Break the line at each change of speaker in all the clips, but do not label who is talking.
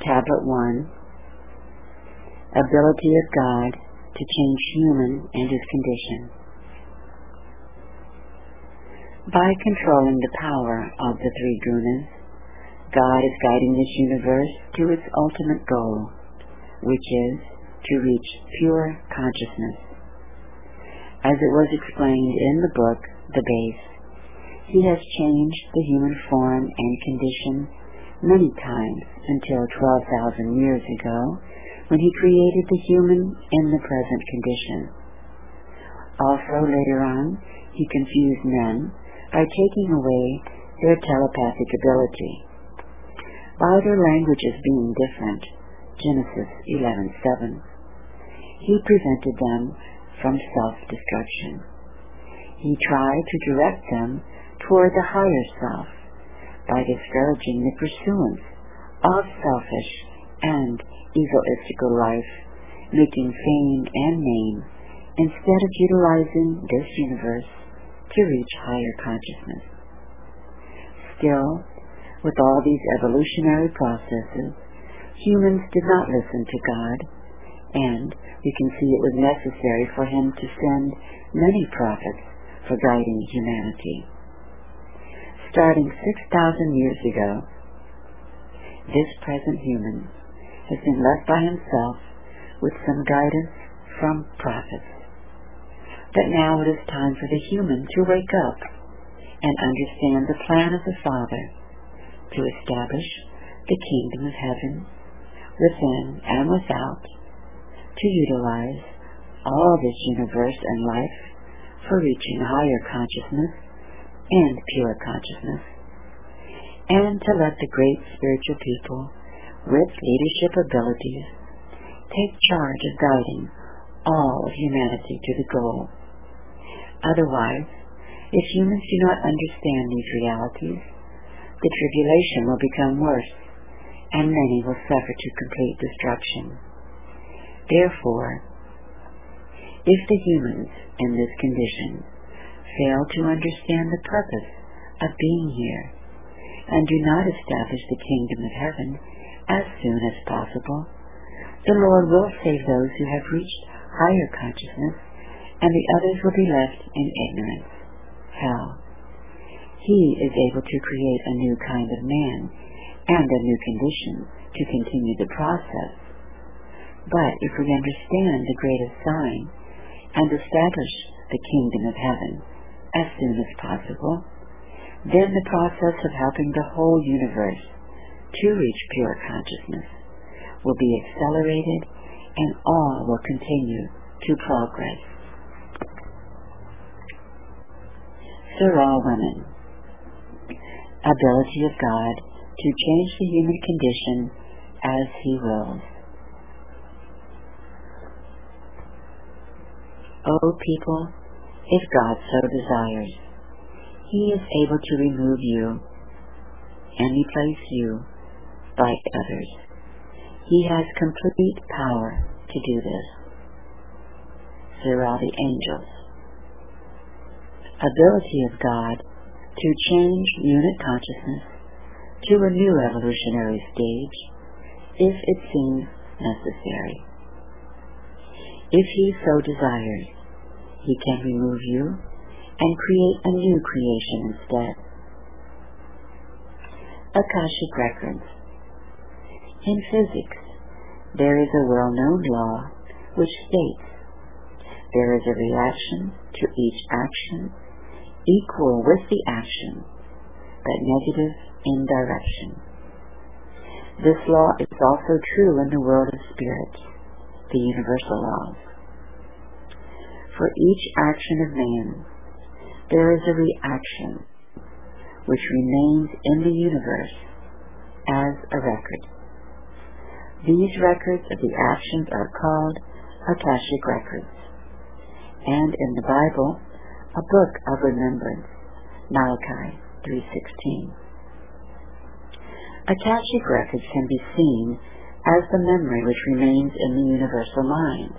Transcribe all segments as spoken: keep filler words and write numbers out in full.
Tablet one, Ability of God to change human and his condition. By controlling the power of the three gunas, God is guiding this universe to its ultimate goal, which is to reach pure consciousness. As it was explained in the book, The Base, he has changed the human form and condition many times until twelve thousand years ago, when he created the human in the present condition. Also later on, he confused men by taking away their telepathic ability. By their languages being different, Genesis eleven seven, he prevented them from self-destruction. He tried to direct them toward the higher self by discouraging the pursuance of selfish and egoistical life, making fame and name, instead of utilizing this universe to reach higher consciousness. Still, with all these evolutionary processes, humans did not listen to God, and we can see it was necessary for him to send many prophets for guiding humanity. Starting six thousand years ago, this present human has been left by himself with some guidance from prophets. But now it is time for the human to wake up and understand the plan of the Father to establish the kingdom of heaven within and without, to utilize all this universe and life for reaching higher consciousness and pure consciousness, and to let the great spiritual people with leadership abilities take charge of guiding all of humanity to the goal. Otherwise, if humans do not understand these realities, the tribulation will become worse, and many will suffer to complete destruction. Therefore, if the humans in this condition fail to understand the purpose of being here, and do not establish the kingdom of heaven as soon as possible, the Lord will save those who have reached higher consciousness, and the others will be left in ignorance, hell. He is able to create a new kind of man and a new condition to continue the process. But if we understand the greatest sign and establish the kingdom of heaven as soon as possible, then the process of helping the whole universe to reach pure consciousness will be accelerated, and all will continue to progress. Surah Women. Ability of God to change the human condition as he wills. O people, if God so desires, he is able to remove you and replace you like others. He has complete power to do this. Surah the Angels. Ability of God to change unit consciousness to a new evolutionary stage if it seems necessary. If he so desires, he can remove you and create a new creation instead. Akashic Records. In physics, there is a well-known law which states there is a reaction to each action equal with the action, but negative in direction. This law is also true in the world of spirit, the universal laws. For each action of man, there is a reaction which remains in the universe as a record. These records of the actions are called Akashic Records, and in the Bible, a book of remembrance, Malachi three sixteen. Akashic Records can be seen as the memory which remains in the universal mind.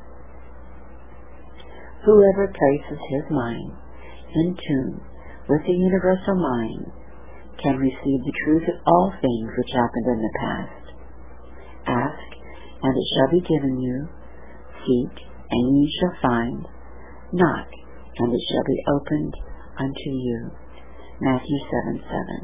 Whoever places his mind in tune with the universal mind can receive the truth of all things which happened in the past, Ask, and it shall be given you. Seek, and ye shall find. Knock, and it shall be opened unto you. Matthew seven seven.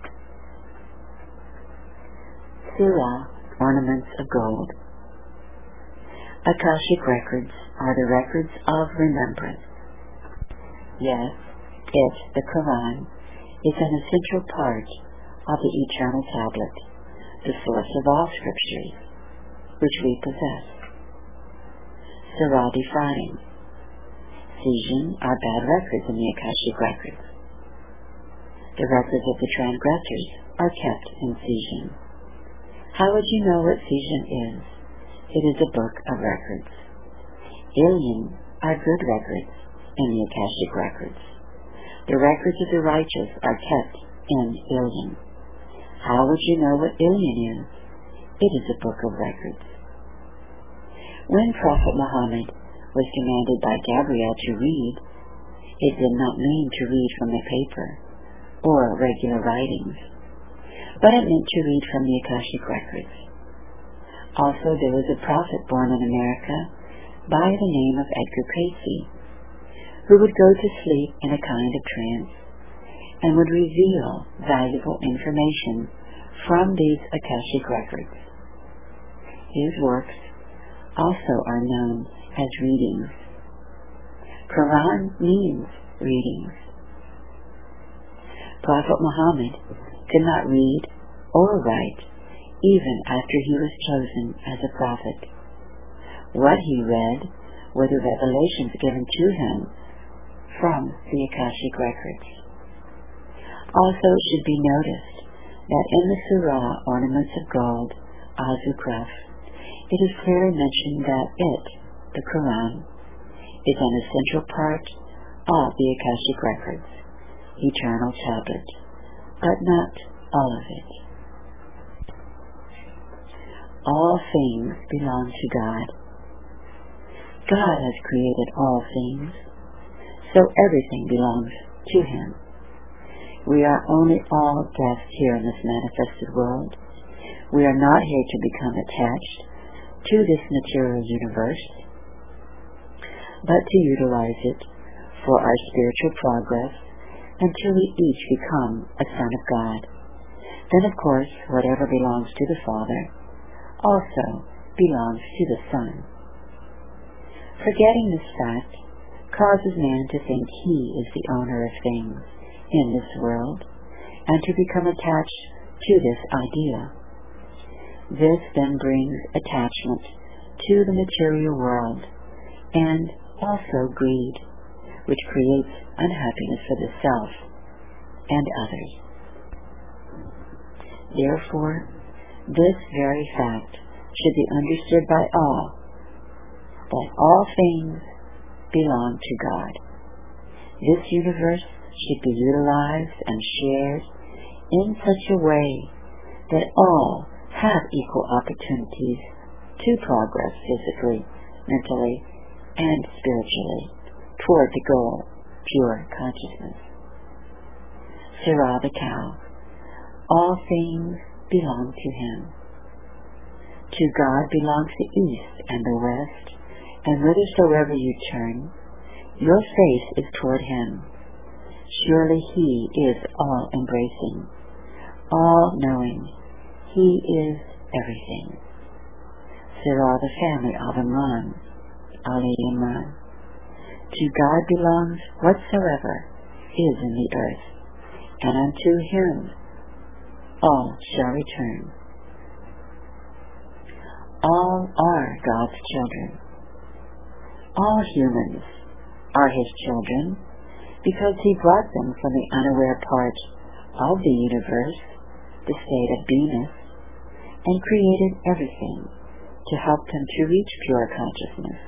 Surah, ornaments of gold. Akashic records are the records of remembrance. Yes, it, the Quran, is an essential part of the eternal tablet, the source of all scriptures, which we possess. Surah defining. Sijin are bad records in the Akashic records. The records of the transgressors are kept in Sijin. How would you know what Sijin is? It is a book of records. Ilyin are good records in the Akashic records. The records of the righteous are kept in Ilyin. How would you know what Ilyin is? It is a book of records. When Prophet Muhammad was commanded by Gabriel to read, it did not mean to read from the paper or regular writings, but it meant to read from the Akashic records. Also, there was a prophet born in America by the name of Edgar Cayce, who would go to sleep in a kind of trance and would reveal valuable information from these Akashic records. His works also are known as readings. Quran means readings. Prophet Muhammad could not read or write even after he was chosen as a prophet. What he read were the revelations given to him from the Akashic records. Also, it should be noticed that in the Surah, Ornaments of Gold, Az-Zukhruf, it is clearly mentioned that it, the Quran, is an essential part of the Akashic records, eternal tablet, but not all of it. All things belong to God. God has created all things, so everything belongs to Him. We are only all guests here in this manifested world. We are not here to become attached to this material universe, but to utilize it for our spiritual progress until we each become a son of God. Then, of course, whatever belongs to the Father also belongs to the Son. Forgetting this fact causes man to think he is the owner of things in this world and to become attached to this idea. This then brings attachment to the material world and also greed, which creates unhappiness for the self and others. Therefore, this very fact should be understood by all, that all things belong to God. This universe should be utilized and shared in such a way that all have equal opportunities to progress physically, mentally, and spiritually toward the goal, pure consciousness. Surah the Cow. All things belong to Him. To God belongs the east and the west, and whithersoever you turn, your face is toward Him. Surely He is all-embracing, all-knowing. He is everything. Surah the family of Imran, Ali Imran. To God belongs whatsoever is in the earth, and unto Him all shall return. All are God's children. All humans are His children because He brought them from the unaware part of the universe, the state of beingness, and created everything to help them to reach pure consciousness.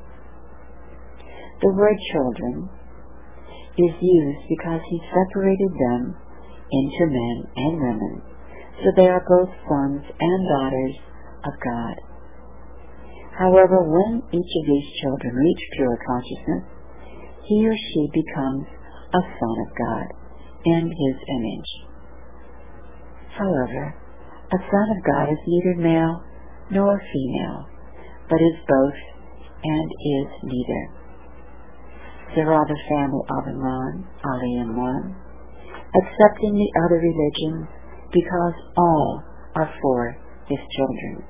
The word children is used because He separated them into men and women, so they are both sons and daughters of God. However, when each of these children reach pure consciousness, he or she becomes a son of God in His image. However, a son of God is neither male nor female, but is both and is neither. Zerah, the family of Imran, Ali Imran, accepting the other religions because all are for his children.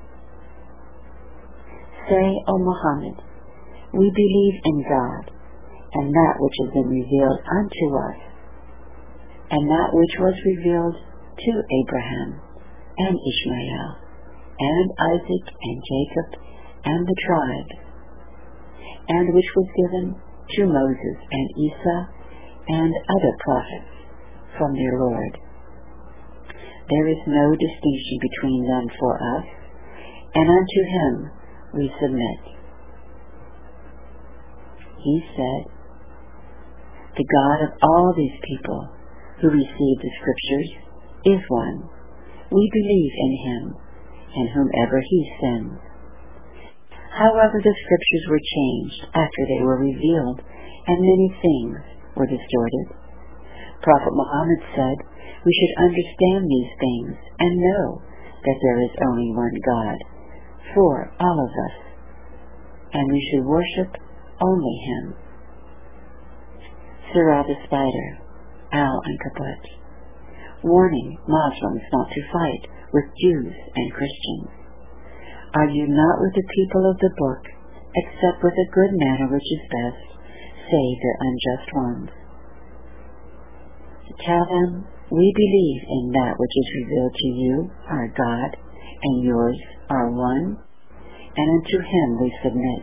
Say, O Muhammad, we believe in God, and that which has been revealed unto us, and that which was revealed to Abraham, and Ishmael, and Isaac, and Jacob, and the tribes, and which was given to Moses and Isa, and other prophets from their Lord. There is no distinction between them for us, and unto him we submit. He said, the God of all these people who received the Scriptures is one. We believe in him, and whomever he sends. However, the Scriptures were changed after they were revealed, and many things were distorted. Prophet Muhammad said, we should understand these things and know that there is only one God for all of us, and we should worship only him. Surah the Spider, Al-Ankabut, warning Muslims not to fight with Jews and Christians. Are you not with the people of the book, except with a good manner which is best, save their unjust ones? Tell them, we believe in that which is revealed to you, our God, and yours are one, and unto him we submit.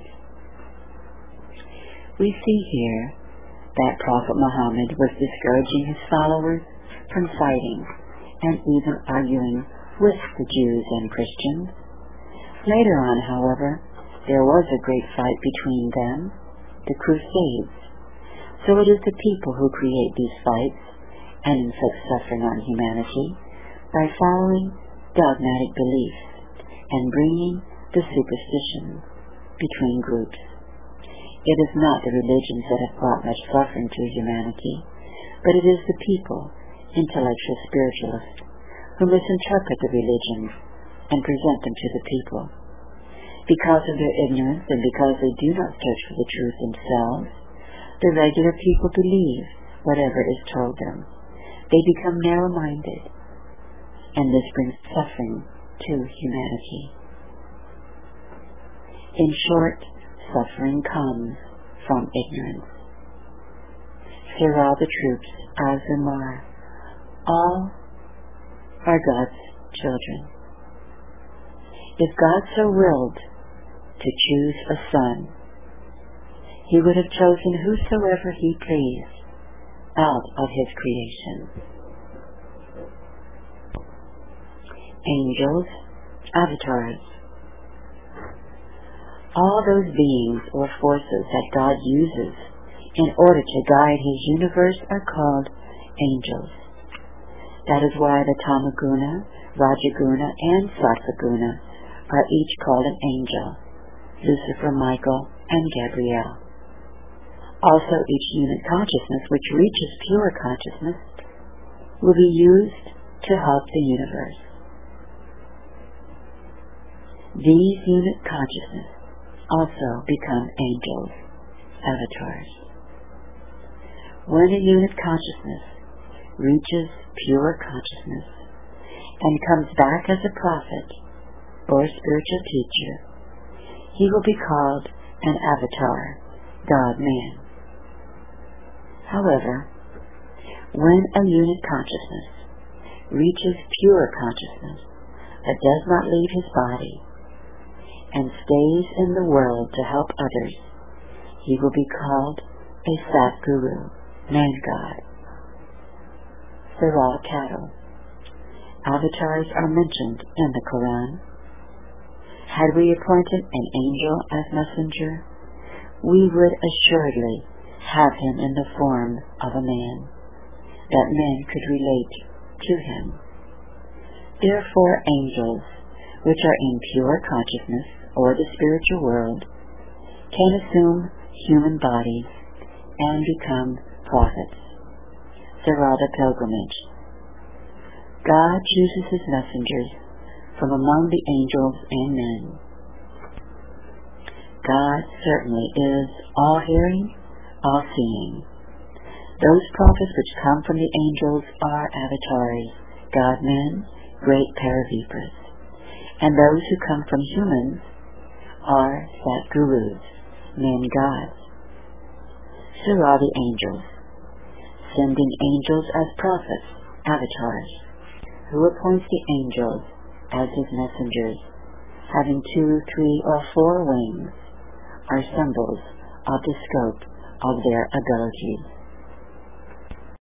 We see here that Prophet Muhammad was discouraging his followers from fighting and even arguing with the Jews and Christians. Later on, however, there was a great fight between them, the Crusades. So it is the people who create these fights and inflict suffering on humanity by following dogmatic beliefs and bringing the superstition between groups. It is not the religions that have brought much suffering to humanity, but it is the people, intellectual spiritualists, who misinterpret the religions and present them to the people. Because of their ignorance and because they do not search for the truth themselves, the regular people believe whatever is told them. They become narrow-minded, and this brings suffering to humanity. In short, suffering comes from ignorance. Surah the troops, Az-Zumar, all are God's children. If God so willed to choose a son, he would have chosen whosoever he pleased out of his creation. Angels, avatars. All those beings or forces that God uses in order to guide his universe are called angels. That is why the Tamaguna, Rajaguna, and Satvaguna are each called an angel, Lucifer, Michael, and Gabriel. Also, each unit consciousness which reaches pure consciousness will be used to help the universe. These unit consciousness also become angels, avatars. When a unit consciousness reaches pure consciousness and comes back as a prophet or spiritual teacher, he will be called an avatar, God-man. However, when a unit consciousness reaches pure consciousness that does not leave his body and stays in the world to help others, he will be called a Satguru, man-god. Surah Cattle. Avatars are mentioned in the Quran. Had we appointed an angel as messenger, we would assuredly have him in the form of a man, that men could relate to him. Therefore, angels, which are in pure consciousness or the spiritual world, can assume human bodies and become prophets. Surah the Pilgrimage. God chooses his messengers from among the angels and men. God certainly is all-hearing, all-seeing. Those prophets which come from the angels are avatars, God-men, great Paravipras. And those who come from humans are Satgurus, men-gods. So are the angels, sending angels as prophets, avatars, who appoints the angels as his messengers, having two, three, or four wings, are symbols of the scope of their abilities.